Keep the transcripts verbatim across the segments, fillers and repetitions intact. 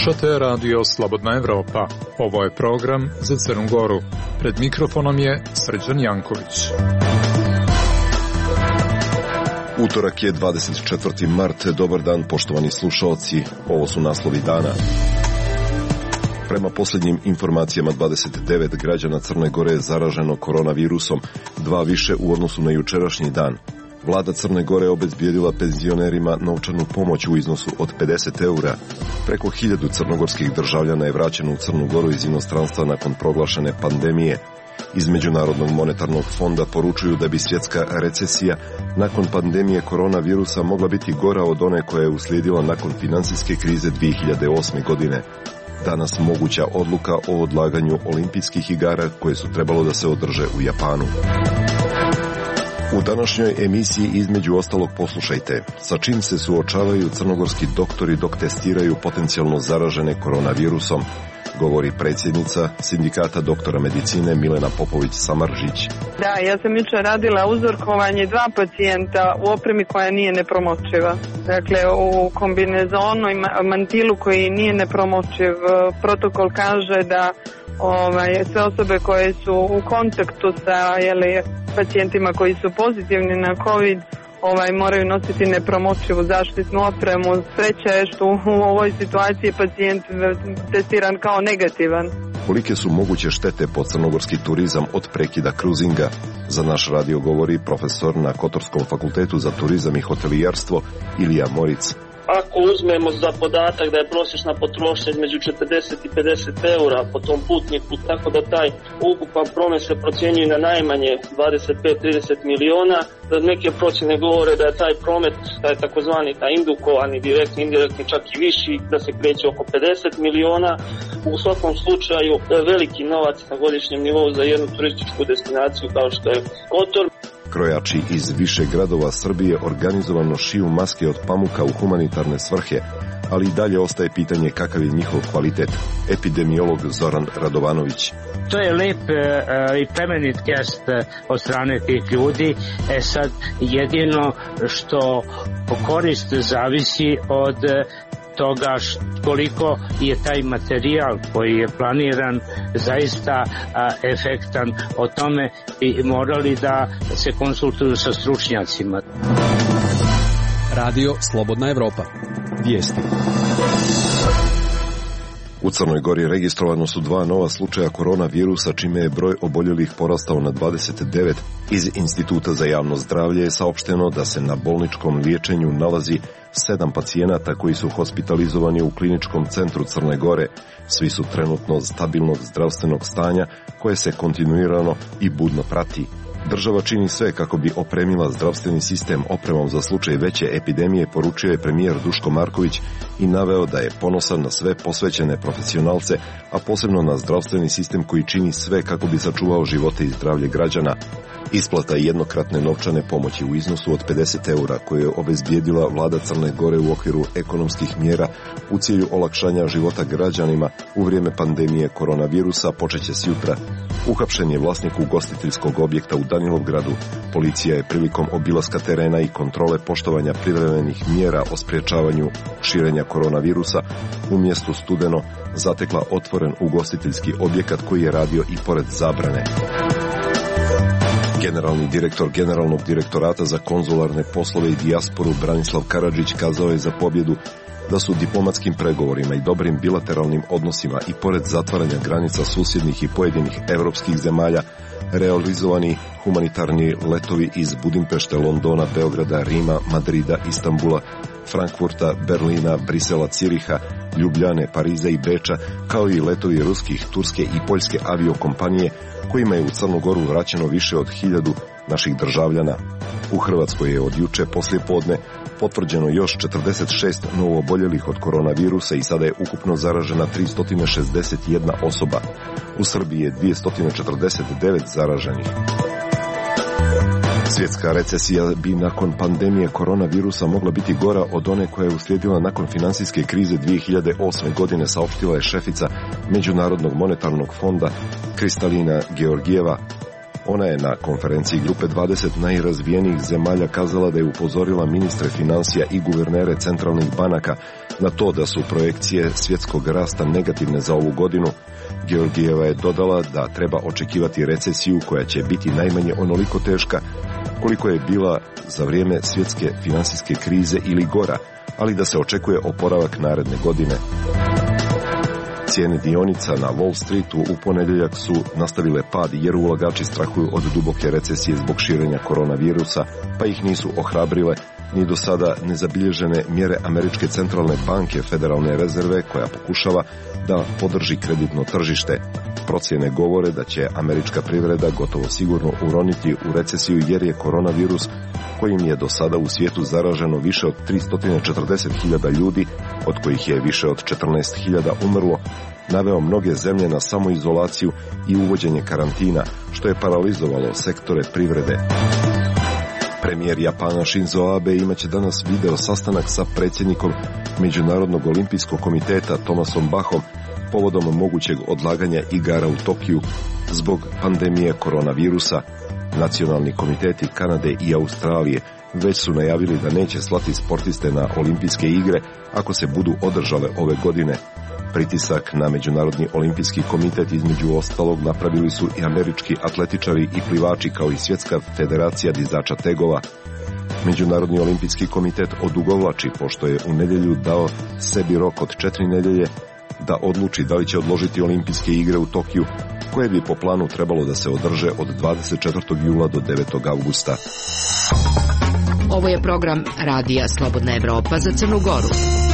Slušate radio Slobodna Evropa. Ovo je program za Crnu Goru. Pred mikrofonom je Srđan Janković. Utorak je dvadeset četvrti mart. Dobar dan, poštovani slušaoci. Ovo su naslovi dana. Prema posljednjim informacijama, dvadeset devet građana Crne Gore je zaraženo koronavirusom, dva više u odnosu na jučerašnji dan. Vlada Crne Gore obezbijedila penzionerima novčanu pomoć u iznosu od pedeset eura. Preko hiljadu crnogorskih državljana je vraćeno u Crnu Goru iz inostranstva nakon proglašene pandemije. Iz Međunarodnog monetarnog fonda poručuju da bi svjetska recesija nakon pandemije koronavirusa mogla biti gora od one koja je uslijedila nakon financijske krize dvije hiljade osme. godine. Danas moguća odluka o odlaganju olimpijskih igara koje su trebalo da se održe u Japanu. U današnjoj emisiji između ostalog poslušajte sa čim se suočavaju crnogorski doktori dok testiraju potencijalno zaražene koronavirusom, govori predsjednica Sindikata doktora medicine Milena Popović-Samaržić. Da, ja sam jučer radila uzorkovanje dva pacijenta u opremi koja nije nepromočiva. Dakle, u kombinezonu i mantilu koji nije nepromočiv. Protokol kaže da ovaj, sve osobe koje su u kontaktu sa jeli, pacijentima koji su pozitivni na COVID ovaj, moraju nositi nepromočivu zaštitnu opremu. Sreća je što u ovoj situaciji pacijent testiran kao negativan. Kolike su moguće štete po crnogorski turizam od prekida kruzinga? Za naš radio govori profesor na Kotorskom fakultetu za turizam i hotelijerstvo Ilija Moric. Ako uzmemo za podatak da je prosječna potrošnja između četrdeset i pedeset eura po tom putniku, tako da taj ukupan promet se procjenjuje na najmanje dvadeset pet do trideset miliona, da neke procjene govore da je taj promet, da je takozvani taj indukovani, direktni, indirektni, čak i viši, da se kreće oko pedeset miliona. U svakom slučaju veliki novac na godišnjem nivou za jednu turističku destinaciju kao što je Kotor. Krojači iz više gradova Srbije organizovano šiju maske od pamuka u humanitarne svrhe, ali i dalje ostaje pitanje kakav je njihov kvalitet. Epidemiolog Zoran Radovanović. To je lep uh, i plemenit gest od strane tih ljudi. E sad, jedino što korist zavisi od toga koliko je taj materijal koji je planiran zaista a, efektan. O tome bi morali da se konsultuju sa stručnjacima. Radio Slobodna Evropa. Vijesti. U Crnoj Gori registrovano su dva nova slučaja koronavirusa, čime je broj oboljelih porastao na dvadeset devet. Iz Instituta za javno zdravlje je saopšteno da se na bolničkom liječenju nalazi sedam pacijenata koji su hospitalizovani u kliničkom centru Crne Gore. Svi su trenutno stabilnog zdravstvenog stanja koje se kontinuirano i budno prati. Država čini sve kako bi opremila zdravstveni sistem opremom za slučaj veće epidemije, poručio je premijer Duško Marković i naveo da je ponosan na sve posvećene profesionalce, a posebno na zdravstveni sistem koji čini sve kako bi sačuvao živote i zdravlje građana. Isplata jednokratne novčane pomoći u iznosu od pedeset eura koje je obezbijedila vlada Crne Gore u okviru ekonomskih mjera u cilju olakšanja života građanima u vrijeme pandemije koronavirusa počeće s jutra. Uhapšen je vlasnik ugostiteljskog objekta u Danilovgradu. Policija je prilikom obilaska terena i kontrole poštovanja privremenih mjera o sprječavanju širenja koronavirusa u mjestu Studeno zatekla otvoren ugostiteljski objekat koji je radio i pored zabrane. Generalni direktor Generalnog direktorata za konzularne poslove i dijasporu Branislav Karadžić kazao je za pobjedu da su diplomatskim pregovorima i dobrim bilateralnim odnosima i pored zatvaranja granica susjednih i pojedinih europskih zemalja realizovani humanitarni letovi iz Budimpešte, Londona, Beograda, Rima, Madrida, Istanbula, Frankfurta, Berlina, Brisela, Ciriha, Ljubljane, Pariza i Beča, kao i letovi ruskih, turske i poljske aviokompanije kojima je u Crnu Goru vraćeno više od hiljadu naših državljana. U Hrvatskoj je od juče poslijepodne potvrđeno još četrdeset šest novooboljelih od koronavirusa i sada je ukupno zaražena tristo šezdeset jedna osoba. U Srbiji je dvjesto četrdeset devet zaraženih. Svjetska recesija bi nakon pandemije koronavirusa mogla biti gora od one koja je uslijedila nakon financijske krize dvije hiljade osme. godine, saopštila je šefica Međunarodnog monetarnog fonda Kristalina Georgijeva. Ona je na konferenciji Grupe dvadeset najrazvijenijih zemalja kazala da je upozorila ministre financija i guvernere centralnih banaka na to da su projekcije svjetskog rasta negativne za ovu godinu. Georgijeva je dodala da treba očekivati recesiju koja će biti najmanje onoliko teška koliko je bila za vrijeme svjetske financijske krize ili gora, ali da se očekuje oporavak naredne godine. Cijene dionica na Wall Streetu u ponedjeljak su nastavile pad jer ulagači strahuju od duboke recesije zbog širenja koronavirusa, pa ih nisu ohrabrile ni do sada nezabilježene mjere Američke centralne banke Federalne rezerve koja pokušava da podrži kreditno tržište. Procjene govore da će američka privreda gotovo sigurno uroniti u recesiju jer je koronavirus, kojim je do sada u svijetu zaraženo više od tristo četrdeset hiljada ljudi, od kojih je više od četrnaest hiljada umrlo, naveo mnoge zemlje na samoizolaciju i uvođenje karantina, što je paralizovalo sektore privrede. Premijer Japana Shinzo Abe imaće danas video sastanak sa predsjednikom Međunarodnog olimpijskog komiteta Thomasom Bachom povodom mogućeg odlaganja igara u Tokiju zbog pandemije koronavirusa. Nacionalni komiteti Kanade i Australije već su najavili da neće slati sportiste na olimpijske igre ako se budu održale ove godine. Pritisak na Međunarodni olimpijski komitet između ostalog napravili su i američki atletičari i plivači kao i Svjetska federacija dizača tegova. Međunarodni olimpijski komitet odugovlači pošto je u nedjelju dao sebi rok od četiri nedjelje da odluči da li će odložiti olimpijske igre u Tokiju, koje bi po planu trebalo da se održe od dvadeset četvrtog jula do devetog avgusta. Ovo je program Radija Slobodna Evropa za Crnu Goru.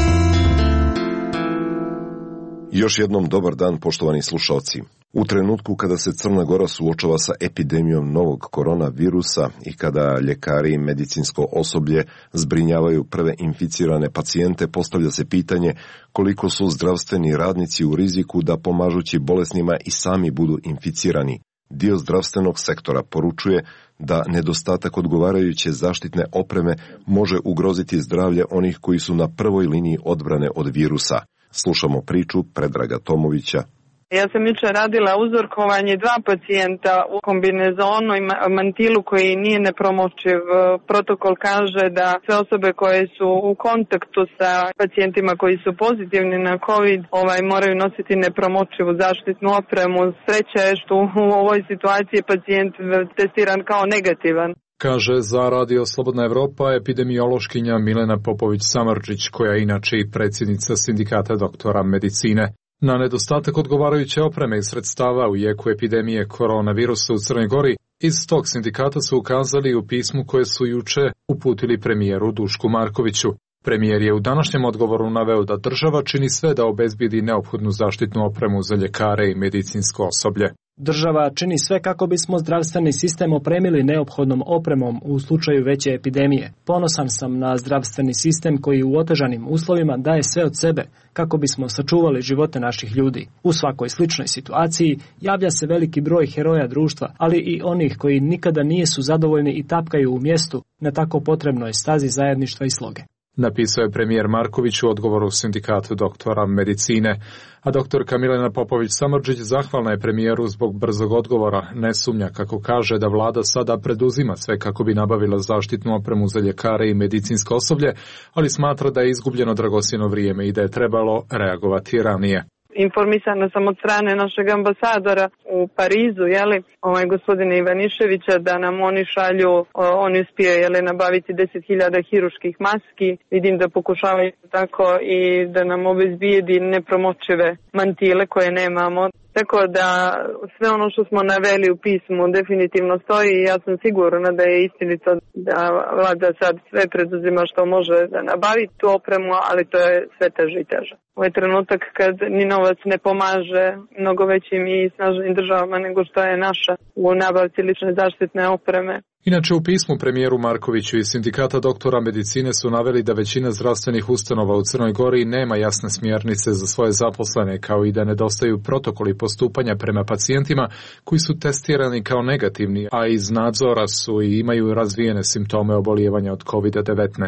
Još jednom dobar dan, poštovani slušalci. U trenutku kada se Crna Gora suočava sa epidemijom novog koronavirusa i kada ljekari i medicinsko osoblje zbrinjavaju prve inficirane pacijente, postavlja se pitanje koliko su zdravstveni radnici u riziku da pomažući bolesnima i sami budu inficirani. Dio zdravstvenog sektora poručuje da nedostatak odgovarajuće zaštitne opreme može ugroziti zdravlje onih koji su na prvoj liniji odbrane od virusa. Slušamo priču Predraga Tomovića. Ja sam jučer radila uzorkovanje dva pacijenta u kombinezonu i mantilu koji nije nepromočiv. Protokol kaže da sve osobe koje su u kontaktu sa pacijentima koji su pozitivni na COVID ovaj, moraju nositi nepromočivu zaštitnu opremu. Sreća je što u ovoj situaciji pacijent testiran kao negativan. Kaže za Radio Slobodna Evropa epidemiološkinja Milena Popović-Samardžić, koja je inače i predsjednica Sindikata doktora medicine. Na nedostatak odgovarajuće opreme i sredstava u jeku epidemije koronavirusa u Crnoj Gori, iz tog sindikata su ukazali u pismu koje su juče uputili premijeru Dušku Markoviću. Premijer je u današnjem odgovoru naveo da država čini sve da obezbijedi neophodnu zaštitnu opremu za ljekare i medicinsko osoblje. Država čini sve kako bismo zdravstveni sistem opremili neophodnom opremom u slučaju veće epidemije. Ponosan sam na zdravstveni sistem koji u otežanim uslovima daje sve od sebe kako bismo sačuvali živote naših ljudi. U svakoj sličnoj situaciji javlja se veliki broj heroja društva, ali i onih koji nikada nisu zadovoljni i tapkaju u mjestu na tako potrebnoj stazi zajedništva i sloge. Napisao je premijer Marković u odgovoru Sindikatu doktora medicine, a doktorka Milena Popović-Samardžić zahvalna je premijeru zbog brzog odgovora. Ne sumnja, kako kaže, da vlada sada preduzima sve kako bi nabavila zaštitnu opremu za ljekare i medicinsko osoblje, ali smatra da je izgubljeno dragocjeno vrijeme i da je trebalo reagovati ranije. Informisana sam od strane našeg ambasadora u Parizu, jeli, ovaj gospodina Ivaniševića, da nam oni šalju, oni uspije, jeli, nabaviti deset hiljada hiruških maski. Vidim da pokušavaju tako i da nam obezbijedi nepromočive mantile koje nemamo. Tako da sve ono što smo naveli u pismu definitivno stoji i ja sam sigurna da je istinito da vlada sad sve preduzima što može da nabavi tu opremu, ali to je sve teže i teže. Ovo je trenutak kad ni novac ne pomaže mnogo većim i snažnim državama nego što je naša u nabavci lične zaštitne opreme. Inače, u pismu premijeru Markoviću i Sindikata doktora medicine su naveli da većina zdravstvenih ustanova u Crnoj Gori nema jasne smjernice za svoje zaposlene, kao i da nedostaju protokoli postupanja prema pacijentima koji su testirani kao negativni, a iz nadzora su i imaju razvijene simptome obolijevanja od kovid devetnaest.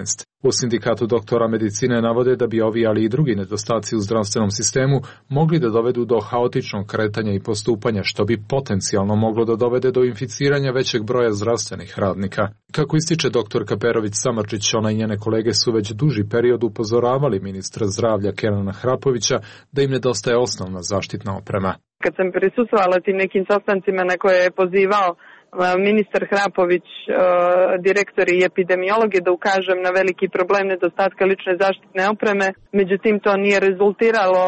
U sindikatu doktora medicine navode da bi ovi, ali i drugi nedostaci u zdravstvenom sistemu mogli da dovedu do haotičnog kretanja i postupanja, što bi potencijalno moglo da dovede do inficiranja većeg broja zdravstvenih radnika. Kako ističe doktor Kaperović Samardžić, ona i njene kolege su već duži period upozoravali ministra zdravlja Kenana Hrapovića da im nedostaje osnovna zaštitna oprema. Kad sam prisustvovala tim nekim sastancima na koje je pozivao ministar Hrapović, direktori i epidemiologi, da ukažem na veliki problem nedostatka lične zaštitne opreme. Međutim, to nije rezultiralo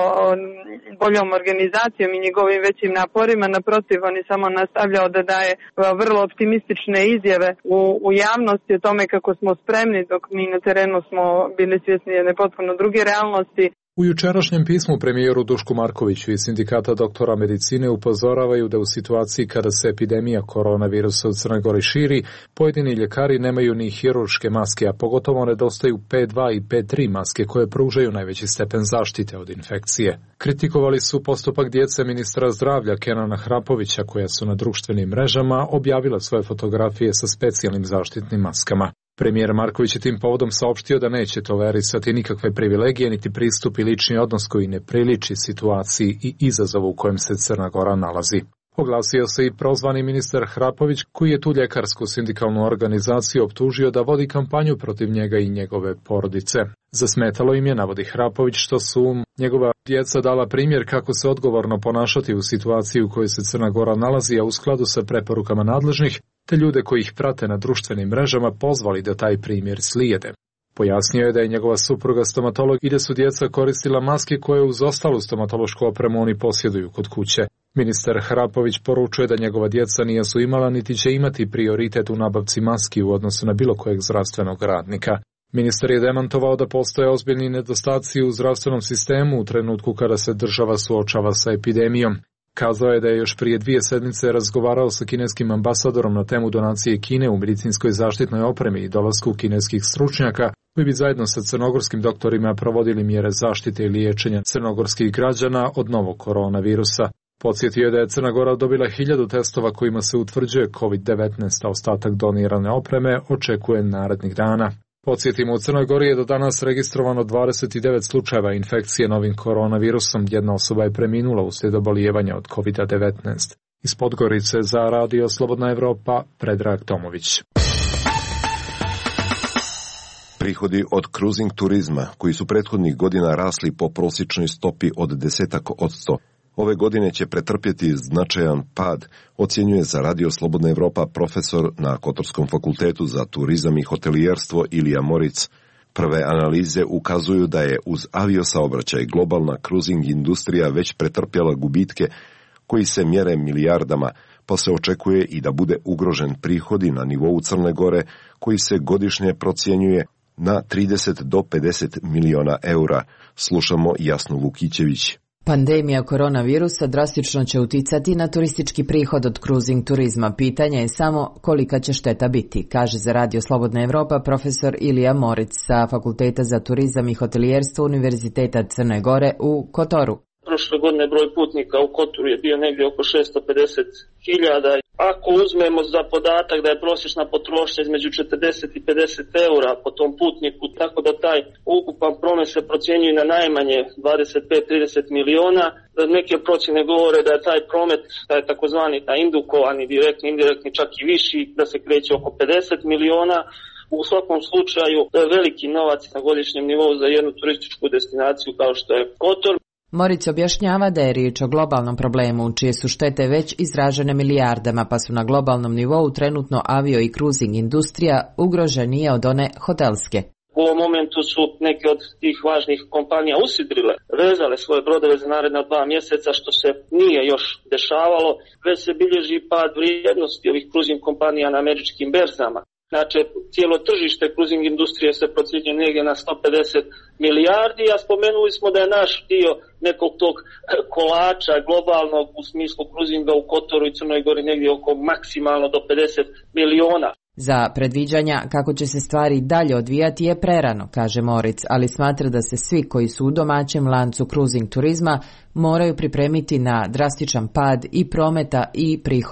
boljom organizacijom i njegovim većim naporima. Naprotiv, on je samo nastavljao da daje vrlo optimistične izjave u, u javnosti o tome kako smo spremni, dok mi na terenu smo bili svjesni jedne potpuno druge realnosti. U jučerašnjem pismu premijeru Dušku Markoviću iz sindikata doktora medicine upozoravaju da u situaciji kada se epidemija koronavirusa u Crnoj Gori širi, pojedini ljekari nemaju ni hirurške maske, a pogotovo nedostaju P dva i P tri maske koje pružaju najveći stepen zaštite od infekcije. Kritikovali su postupak djece ministra zdravlja Kenana Hrapovića, koja su na društvenim mrežama objavila svoje fotografije sa specijalnim zaštitnim maskama. Premijer Marković je tim povodom saopštio da neće tolerisati nikakve privilegije niti pristup i lični odnos koji ne priliči situaciji i izazovu u kojem se Crna Gora nalazi. Oglasio se i prozvani ministar Hrapović, koji je tu ljekarsku sindikalnu organizaciju optužio da vodi kampanju protiv njega i njegove porodice. Zasmetalo im je, navodi Hrapović, što su njegova djeca dala primjer kako se odgovorno ponašati u situaciji u kojoj se Crna Gora nalazi, a u skladu sa preporukama nadležnih, te ljude koji ih prate na društvenim mrežama pozvali da taj primjer slijede. Pojasnio je da je njegova supruga stomatolog i da su djeca koristila maske koje uz ostalu stomatološku opremu oni posjeduju kod kuće. Ministar Hrapović poručuje da njegova djeca nisu imala niti će imati prioritet u nabavci maski u odnosu na bilo kojeg zdravstvenog radnika. Ministar je demantovao da postoje ozbiljni nedostaci u zdravstvenom sistemu u trenutku kada se država suočava sa epidemijom. Kazao je da je još prije dvije sedmice razgovarao sa kineskim ambasadorom na temu donacije Kine u medicinskoj zaštitnoj opremi i dolasku kineskih stručnjaka koji bi zajedno sa crnogorskim doktorima provodili mjere zaštite i liječenja crnogorskih građana od novog koronavirusa. Podsjetio je da je Crna Gora dobila hiljadu testova kojima se utvrđuje kovid devetnaest, a ostatak donirane opreme očekuje narednih dana. Podsjetimo, u Crnoj Gori je do danas registrovano dvadeset devet slučajeva infekcije novim koronavirusom. Jedna osoba je preminula uslijed obolijevanja od kovid devetnaest. Iz Podgorice za Radio Slobodna Evropa, Predrag Tomović. Prihodi od kruzing turizma, koji su prethodnih godina rasli po prosječnoj stopi od desetak odsto, ove godine će pretrpjeti značajan pad, ocjenjuje za Radio Slobodna Evropa profesor na Kotorskom fakultetu za turizam i hotelijerstvo Ilija Moric. Prve analize ukazuju da je uz aviosaobraćaj globalna kruzing industrija već pretrpjela gubitke koji se mjere milijardama, pa se očekuje i da bude ugrožen prihodi na nivou Crne Gore koji se godišnje procjenjuje na trideset do pedeset miliona eura. Slušamo Jasnu Vukićević. Pandemija koronavirusa drastično će uticati na turistički prihod od kruzing turizma. Pitanje je samo kolika će šteta biti, kaže za Radio Slobodna Evropa profesor Ilija Moric sa Fakulteta za turizam i hotelijerstvo Univerziteta Crne Gore u Kotoru. Prošle godine broj putnika u Kotoru je bio negdje oko šesto pedeset hiljada. Ako uzmemo za podatak da je prosječna potrošnja između četrdeset i pedeset eura po tom putniku, tako da taj ukupan promet se procjenjuje na najmanje dvadeset pet do trideset miliona, neke procjene govore da je taj promet, taj takozvani taj indukovani, direktni, indirektni, čak i viši, da se kreće oko pedeset miliona. U svakom slučaju veliki novac na godišnjem nivou za jednu turističku destinaciju kao što je Kotor. Moric objašnjava da je riječ o globalnom problemu, čije su štete već izražene milijardama, pa su na globalnom nivou trenutno avio i kruzing industrija ugroženije od one hotelske. U ovom momentu su neke od tih važnih kompanija usidrile, vezale svoje brodove za naredna dva mjeseca, što se nije još dešavalo, već se bilježi pad vrijednosti ovih kruzing kompanija na američkim berzama. Znači, cijelo tržište kruzing industrije se procjenjuje negdje na sto pedeset milijardi, a spomenuli smo da je naš dio nekog tog kolača globalnog u smislu kruzinga u Kotoru i Crnoj Gori negdje oko maksimalno do pedeset miliona. Za predviđanja kako će se stvari dalje odvijati je prerano, kaže Moric, ali smatra da se svi koji su u domaćem lancu kruzing turizma moraju pripremiti na drastičan pad i prometa i prihoda.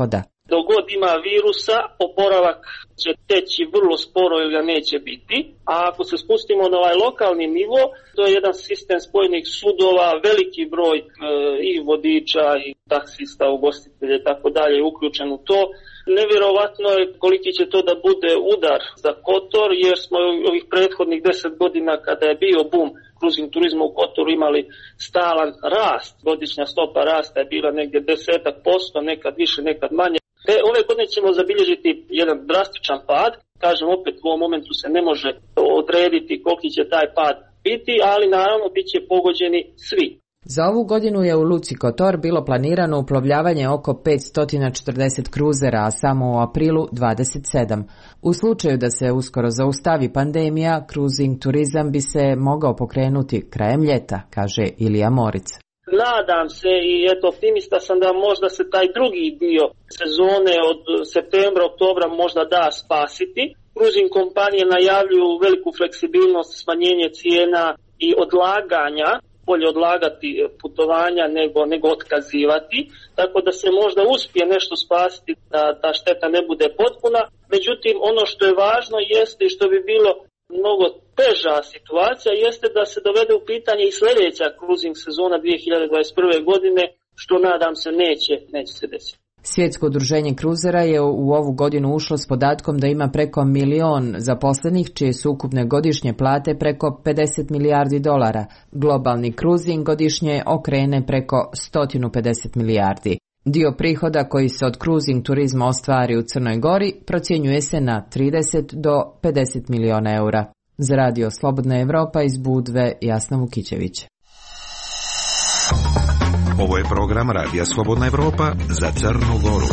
Dok god ima virusa, oporavak će teći vrlo sporo ili ga neće biti. A ako se spustimo na ovaj lokalni nivo, to je jedan sistem spojenih sudova, veliki broj e, i vodiča i taksista, ugostitelja i tako dalje uključen u to. Nevjerovatno je koliki će to da bude udar za Kotor, jer smo ovih prethodnih deset godina kada je bio bum kruzing turizma u Kotoru imali stalan rast. Godišnja stopa rasta je bila negdje desetak posto, nekad više, nekad manje. E, ove godine ćemo zabilježiti jedan drastičan pad. Kažem, opet u ovom momentu se ne može odrediti koliki će taj pad biti, ali naravno bit će pogođeni svi. Za ovu godinu je u Luci Kotor bilo planirano uplovljavanje oko petsto četrdeset kruzera, a samo u aprilu dvadeset sedam. U slučaju da se uskoro zaustavi pandemija, kruzing turizam bi se mogao pokrenuti krajem ljeta, kaže Ilija Moric. Nadam se i eto optimista sam da možda se taj drugi dio sezone od septembra, oktobra možda da spasiti. Kruzing kompanije najavljuju veliku fleksibilnost, smanjenje cijena i odlaganja, bolje odlagati putovanja nego, nego otkazivati, tako da se možda uspije nešto spasiti da ta šteta ne bude potpuna. Međutim, ono što je važno jeste i što bi bilo mnogo teža situacija jeste da se dovede u pitanje i sljedeća kruzing sezona dvije hiljade dvadeset prve. godine, što nadam se neće, neće se desiti. Svjetsko udruženje kruzera je u ovu godinu ušlo s podatkom da ima preko milion zaposlenih, čije su ukupne godišnje plate preko pedeset milijardi dolara. Globalni kruzing godišnje okrene preko sto pedeset milijardi. Dio prihoda koji se od kruzing turizma ostvari u Crnoj Gori procjenjuje se na trideset do pedeset miliona eura. Za radio Slobodna Evropa iz Budve, Jasna Vukićević. Ovo je program Radija Slobodna Evropa za Crnu Goru.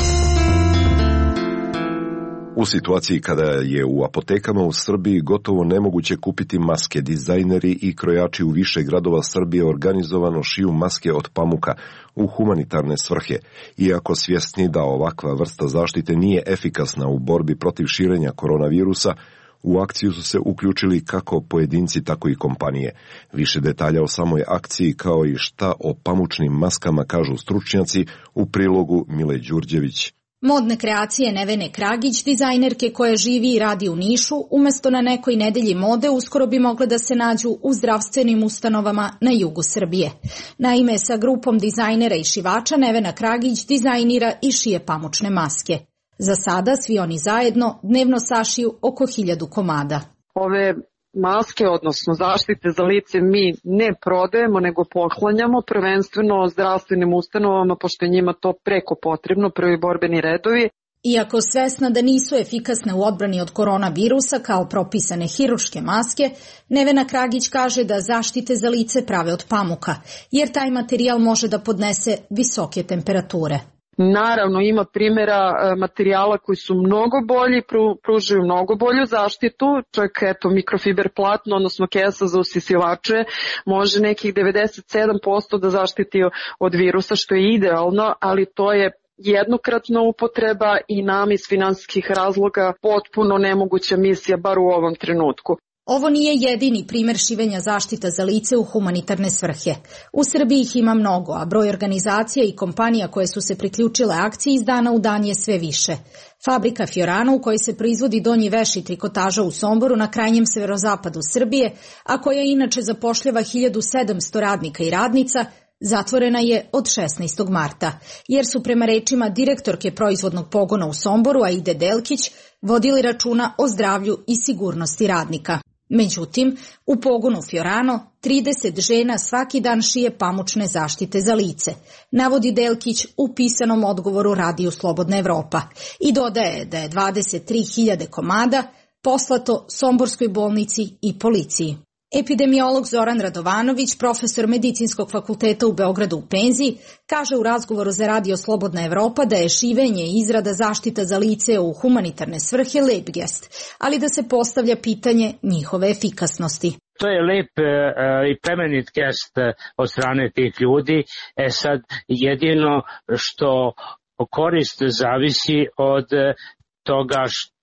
U situaciji kada je u apotekama u Srbiji gotovo nemoguće kupiti maske, dizajneri i krojači u više gradova Srbije organizovano šiju maske od pamuka u humanitarne svrhe. Iako svjesni da ovakva vrsta zaštite nije efikasna u borbi protiv širenja koronavirusa, u akciju su se uključili kako pojedinci, tako i kompanije. Više detalja o samoj akciji kao i šta o pamučnim maskama kažu stručnjaci u prilogu Mile Đurđević. Modne kreacije Nevene Kragić, dizajnerke koja živi i radi u Nišu, umjesto na nekoj nedelji mode uskoro bi mogle da se nađu u zdravstvenim ustanovama na jugu Srbije. Naime, sa grupom dizajnera i šivača Nevena Kragić dizajnira i šije pamučne maske. Za sada svi oni zajedno dnevno sašiju oko hiljadu komada. Ove maske, odnosno zaštite za lice, mi ne prodajemo, nego poklanjamo prvenstveno zdravstvenim ustanovama, pošto je njima to preko potrebno, prvi borbeni redovi. Iako svesna da nisu efikasne u odbrani od koronavirusa kao propisane hirurške maske, Nevena Kragić kaže da zaštite za lice prave od pamuka, jer taj materijal može da podnese visoke temperature. Naravno, ima primjera materijala koji su mnogo bolji, pružaju mnogo bolju zaštitu, čak eto mikrofiber platno, odnosno kesa za usisivače, može nekih devedeset sedam posto da zaštiti od virusa, što je idealno, ali to je jednokratna upotreba i nam iz finansijskih razloga potpuno nemoguća misija, bar u ovom trenutku. Ovo nije jedini primjer šivenja zaštita za lice u humanitarne svrhe. U Srbiji ih ima mnogo, a broj organizacija i kompanija koje su se priključile akciji iz dana u dan je sve više. Fabrika Fiorano, u kojoj se proizvodi donji veš i trikotaža u Somboru na krajnjem severozapadu Srbije, a koja inače zapošljava hiljadu sedamsto radnika i radnica, zatvorena je od šesnaestog marta, jer su prema rečima direktorke proizvodnog pogona u Somboru, Aide Delkić, vodili računa o zdravlju i sigurnosti radnika. Međutim, u pogonu Fiorano trideset žena svaki dan šije pamučne zaštite za lice, navodi Delkić u pisanom odgovoru Radiju Slobodna Evropa i dodaje da je dvadeset tri hiljade komada poslato Somborskoj bolnici i policiji. Epidemiolog Zoran Radovanović, profesor Medicinskog fakulteta u Beogradu u penziji, kaže u razgovoru za Radio Slobodna Evropa da je šivenje i izrada zaštita za lice u humanitarne svrhe lep gest, ali da se postavlja pitanje njihove efikasnosti. To je lep e, i plemenit gest od strane tih ljudi. E sad, jedino što korist zavisi od toga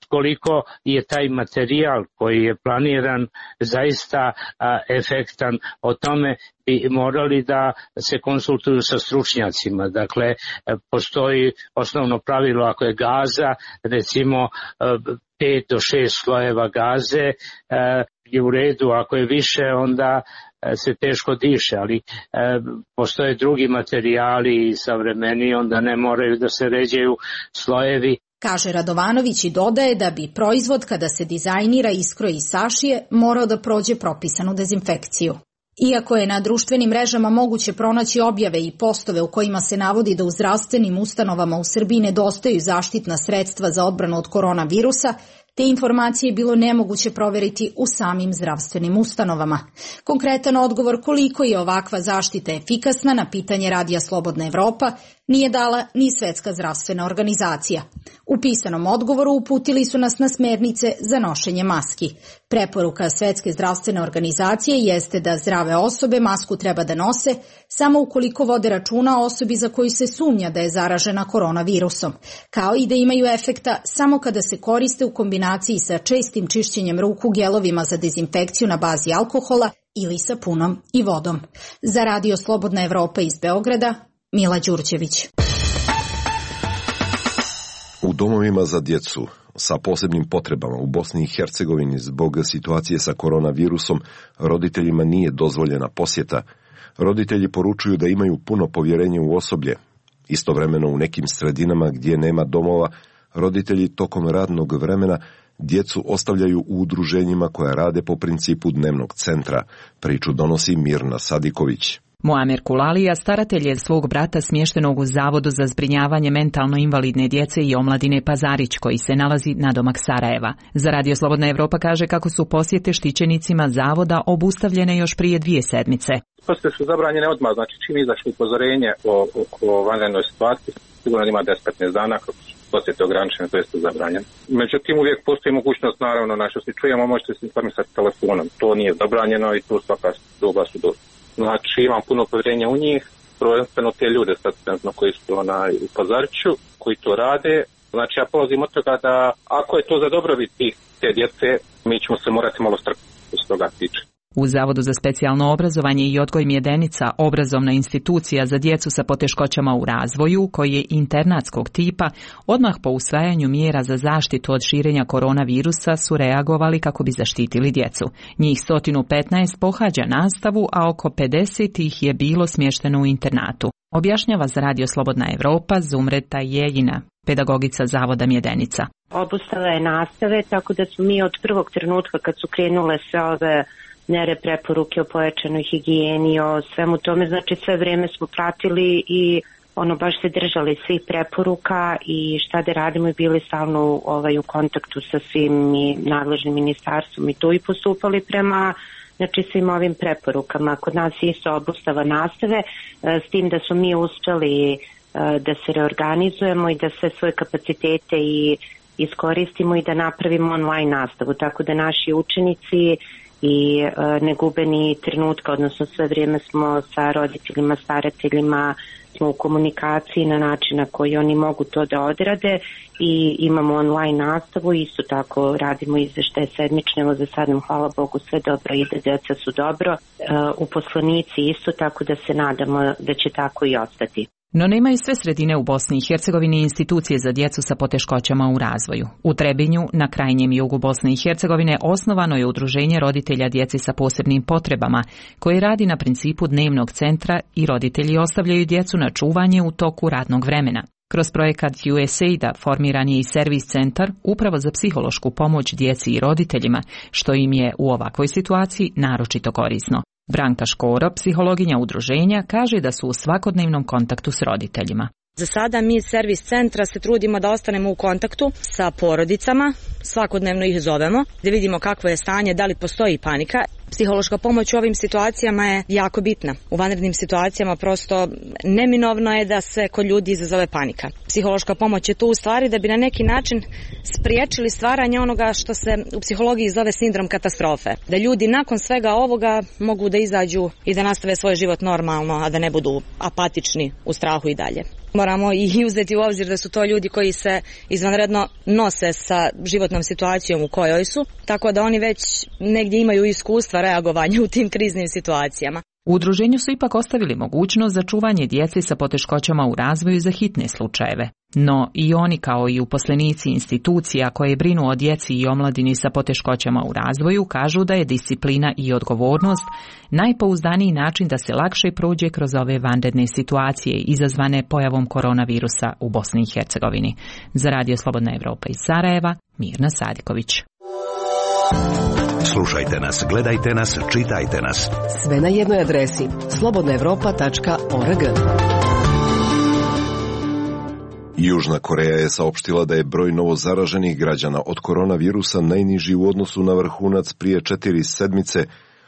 koliko je taj materijal koji je planiran zaista a, efektan. O tome bi morali da se konsultuju sa stručnjacima. Dakle, postoji osnovno pravilo, ako je gaza, recimo pet do šest slojeva gaze je u redu, ako je više onda se teško diše, ali e, postoje drugi materijali i savremeni, onda ne moraju da se ređaju slojevi. Kaže Radovanović i dodaje da bi proizvod kada se dizajnira, iskroji i sašije morao da prođe propisanu dezinfekciju. Iako je na društvenim mrežama moguće pronaći objave i postove u kojima se navodi da u zdravstvenim ustanovama u Srbiji nedostaju zaštitna sredstva za odbranu od koronavirusa, te informacije je bilo nemoguće proveriti u samim zdravstvenim ustanovama. Konkretan odgovor koliko je ovakva zaštita efikasna na pitanje Radija Slobodna Evropa nije dala ni Svetska zdravstvena organizacija. U pisanom odgovoru uputili su nas na smernice za nošenje maski. Preporuka Svetske zdravstvene organizacije jeste da zdrave osobe masku treba da nose samo ukoliko vode računa o osobi za koju se sumnja da je zaražena koronavirusom, kao i da imaju efekta samo kada se koriste u kombinaciji sa čestim čišćenjem ruku gelovima za dezinfekciju na bazi alkohola ili sapunom i vodom. Za Radio Slobodna Evropa iz Beograda, Mila Đurđević. U domovima za djecu sa posebnim potrebama u Bosni i Hercegovini zbog situacije sa koronavirusom roditeljima nije dozvoljena posjeta. Roditelji poručuju da imaju puno povjerenje u osoblje. Istovremeno u nekim sredinama gdje nema domova, roditelji tokom radnog vremena djecu ostavljaju u udruženjima koja rade po principu dnevnog centra. Priču donosi Mirna Sadiković. Muamer Kulalija staratelj je svog brata smještenog u Zavodu za zbrinjavanje mentalno invalidne djece i omladine Pazarić, koji se nalazi nadomak Sarajeva. Za Radio Slobodna Evropa kaže kako su posjete štićenicima zavoda obustavljene još prije dvije sedmice. Posjete su zabranjene odmah, znači čim izašlo upozorenje o, o, o vanrednoj situaciji, sigurno ima deset do petnaest dana kako posjete ograničene, to jeste zabranjeno. Međutim, uvijek postoji mogućnost, naravno, na što se čujemo, možete se informisati telefonom. To nije zabranjeno i tu svaka doba su dostupne. Znači, imam puno povjerenja u njih, prvenstveno te ljude sad, koji su onaj, u Pazariću, koji to rade. Znači, ja polazim od toga da ako je to za dobrobit te djece, mi ćemo se morati malo strpiti što se toga tiče. U Zavodu za specijalno obrazovanje i odgoj Mjedenica, obrazovna institucija za djecu sa poteškoćama u razvoju, koji je internatskog tipa, odmah po usvajanju mjera za zaštitu od širenja koronavirusa su reagovali kako bi zaštitili djecu. Njih sto petnaest pohađa nastavu, a oko pedeset ih je bilo smješteno u internatu. Objašnjava za Radio Slobodna Evropa Zumreta Jeljina, pedagogica Zavoda Mjedenica. Obustava je nastave, tako da smo mi od prvog trenutka kad su krenule sve ove mjere, preporuke o pojačanoj higijeni, o svemu tome, znači sve vrijeme smo pratili i ono baš se držali svih preporuka i šta da radimo i bili stalno ovaj, u kontaktu sa svim i nadležnim ministarstvom i tu i postupali prema znači svim ovim preporukama. Kod nas je isto obustava nastave, s tim da smo mi uspjeli da se reorganizujemo i da sve svoje kapacitete i iskoristimo i da napravimo online nastavu, tako da naši učenici i e, ne gube ni trenutka, odnosno sve vrijeme smo sa roditeljima, starateljima, smo u komunikaciji na način na koji oni mogu to da odrade i imamo online nastavu, isto tako radimo izveštaje sedmične, evo za sad nam hvala Bogu sve dobro ide, djeca su dobro, e, uposlenici isto, tako da se nadamo da će tako i ostati. No nemaju sve sredine u Bosni i Hercegovini institucije za djecu sa poteškoćama u razvoju. U Trebinju, na krajnjem jugu Bosne i Hercegovine, osnovano je udruženje roditelja djeci sa posebnim potrebama, koje radi na principu dnevnog centra i roditelji ostavljaju djecu na čuvanje u toku radnog vremena. Kroz projekat U S A I D-a formiran je i servis centar upravo za psihološku pomoć djeci i roditeljima, što im je u ovakvoj situaciji naročito korisno. Branka Škoro, psihologinja udruženja, kaže da su u svakodnevnom kontaktu s roditeljima. Za sada mi iz servis centra se trudimo da ostanemo u kontaktu sa porodicama, svakodnevno ih zovemo, da vidimo kakvo je stanje, da li postoji panika. Psihološka pomoć u ovim situacijama je jako bitna. U vanrednim situacijama prosto neminovno je da se kod ljudi izazove panika. Psihološka pomoć je tu u stvari da bi na neki način spriječili stvaranje onoga što se u psihologiji zove sindrom katastrofe. Da ljudi nakon svega ovoga mogu da izađu i da nastave svoj život normalno, a da ne budu apatični u strahu i dalje. Moramo i uzeti u obzir da su to ljudi koji se izvanredno nose sa životnom situacijom u kojoj su, tako da oni već negdje imaju iskustva reagovanja u tim kriznim situacijama. U udruženju su ipak ostavili mogućnost za čuvanje djece sa poteškoćama u razvoju za hitne slučajeve. No i oni kao i uposlenici institucija koje brinu o djeci i omladini sa poteškoćama u razvoju kažu da je disciplina i odgovornost najpouzdaniji način da se lakše prođe kroz ove vanredne situacije izazvane pojavom koronavirusa u Bosni i Hercegovini. Za Radio Slobodna Evropa iz Sarajeva, Mirna Sadiković. Slušajte nas, gledajte nas, čitajte nas. Sve na jednoj adresi slobodna evropa tačka org. Južna Koreja je saopštila da je broj novozaraženih građana od koronavirusa najniži u odnosu na vrhunac prije četiri sedmice.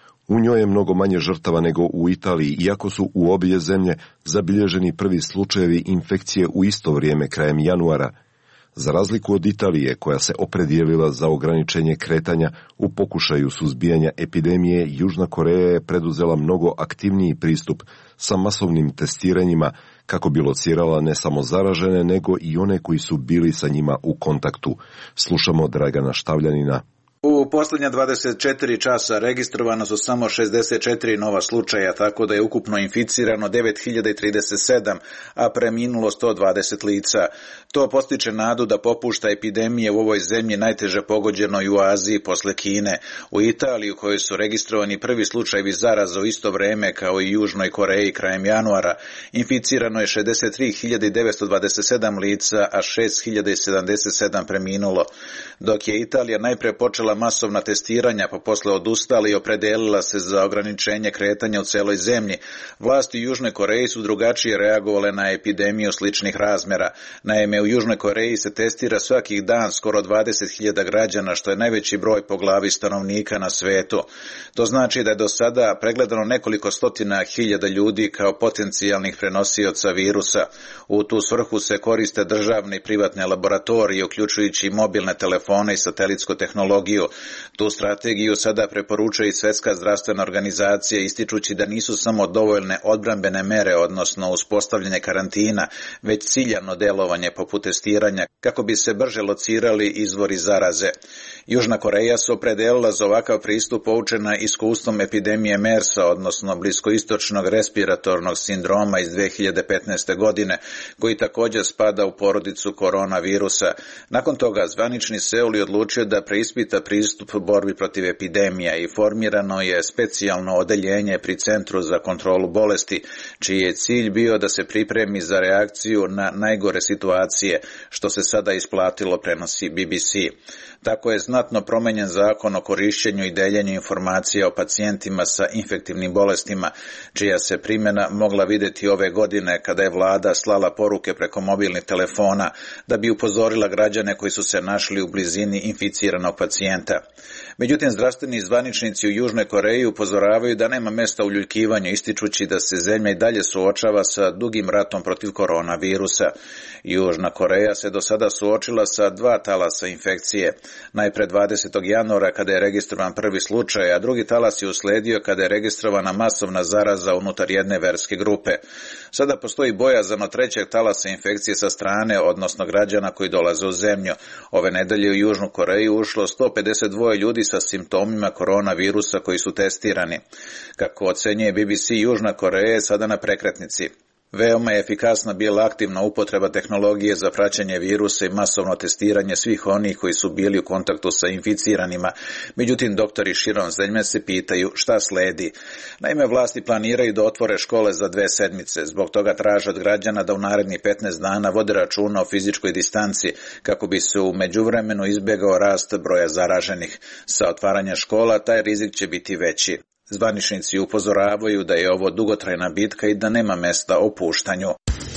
U njoj je mnogo manje žrtava nego u Italiji, iako su u obje zemlje zabilježeni prvi slučajevi infekcije u isto vrijeme krajem januara. Za razliku od Italije, koja se opredijelila za ograničenje kretanja u pokušaju suzbijanja epidemije, Južna Koreja je preduzela mnogo aktivniji pristup sa masovnim testiranjima kako bi locirala ne samo zaražene, nego i one koji su bili sa njima u kontaktu. Slušamo Dragana Štavljanina. U posljednja dvadeset četiri časa registrovano su samo šezdeset četiri nova slučaja, tako da je ukupno inficirano devet hiljada trideset sedam, a preminulo sto dvadeset lica. To postiče nadu da popušta epidemije u ovoj zemlji najteže pogođenoj u Aziji posle Kine. U Italiji, u kojoj su registrovani prvi slučajevi zaraza u isto vreme kao i Južnoj Koreji krajem januara, inficirano je šezdeset tri hiljade devetsto dvadeset sedam lica, a šest hiljada sedamdeset sedam preminulo. Dok je Italija najpre počela masovna testiranja, pa posle odustala i opredelila se za ograničenje kretanja u celoj zemlji, vlasti u Južnoj Koreji su drugačije reagovale na epidemiju sličnih razmera. Naime, u Južnoj Koreji se testira svakih dan skoro dvadeset hiljada građana, što je najveći broj po glavi stanovnika na svetu. To znači da je do sada pregledano nekoliko stotina hiljada ljudi kao potencijalnih prenosioca virusa. U tu svrhu se koriste državne i privatne laboratorije, uključujući i mobilne telefone i satelitsku tehnologiju. Tu strategiju sada preporučuje i Svjetska zdravstvena organizacija, ističući da nisu samo dovoljne odbrambene mere, odnosno uspostavljanje karantina, već ciljano delovanje poput testiranja kako bi se brže locirali izvori zaraze. Južna Koreja se opredelila za ovakav pristup poučena iskustvom epidemije MERS-a, odnosno bliskoistočnog respiratornog sindroma iz dve hiljade petnaeste. godine, koji također spada u porodicu koronavirusa. Nakon toga zvanični Seul je odlučio da preispita pristup borbi protiv epidemija i formirano je specijalno odeljenje pri Centru za kontrolu bolesti, čiji je cilj bio da se pripremi za reakciju na najgore situacije, što se sada isplatilo, prenosi B B C. Tako je znatno promenjen zakon o korišćenju i deljenju informacija o pacijentima sa infektivnim bolestima, čija se primjena mogla vidjeti ove godine kada je vlada slala poruke preko mobilnih telefona da bi upozorila građane koji su se našli u blizini inficiranog pacijenta. Međutim, zdravstveni zvaničnici u Južnoj Koreji upozoravaju da nema mesta uljuljkivanju, ističući da se zemlja i dalje suočava sa dugim ratom protiv koronavirusa. Južna Koreja se do sada suočila sa dva talasa infekcije. Najpre dvadesetog januara kada je registrovan prvi slučaj, a drugi talas je usledio kada je registrovana masovna zaraza unutar jedne verske grupe. Sada postoji bojazan od trećeg talasa infekcije sa strane, odnosno građana koji dolaze u zemlju. Ove nedelje u Južnu Koreju ušlo sto pedeset dva ljudi sa simptomima koronavirusa koji su testirani. Kako ocenjuje B B C, Južna Koreja je sada na prekretnici. Veoma je efikasna bila aktivna upotreba tehnologije za praćenje virusa i masovno testiranje svih onih koji su bili u kontaktu sa inficiranima. Međutim, doktori širom zemlje se pitaju šta sledi. Naime, vlasti planiraju da otvore škole za dve sedmice. Zbog toga traže od građana da u narednih petnaest dana vode računa o fizičkoj distanci kako bi se u međuvremenu izbjegao rast broja zaraženih. Sa otvaranja škola taj rizik će biti veći. Zvaničnici upozoravaju da je ovo dugotrajna bitka i da nema mesta opuštanju.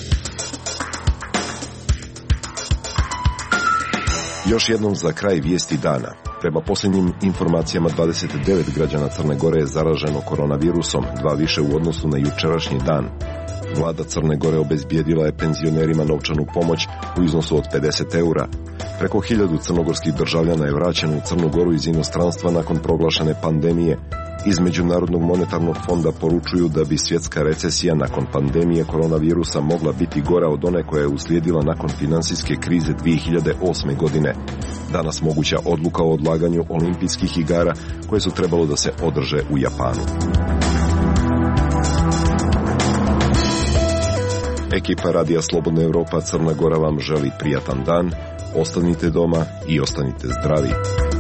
Još jednom za kraj vijesti dana. Prema posljednjim informacijama dvadeset devet građana Crne Gore je zaraženo koronavirusom, dva više u odnosu na jučerašnji dan. Vlada Crne Gore obezbijedila je penzionerima novčanu pomoć u iznosu od pedeset eura. Preko hiljadu crnogorskih državljana je vraćeno u Crnu Goru iz inostranstva nakon proglašene pandemije. Iz Međunarodnog monetarnog fonda poručuju da bi svjetska recesija nakon pandemije koronavirusa mogla biti gora od one koja je uslijedila nakon finansijske krize dvije hiljade osme. godine. Danas moguća odluka o odlaganju olimpijskih igara koje su trebalo da se održe u Japanu. Ekipa Radija Slobodna Evropa Crna Gora vam želi prijatan dan, ostanite doma i ostanite zdravi.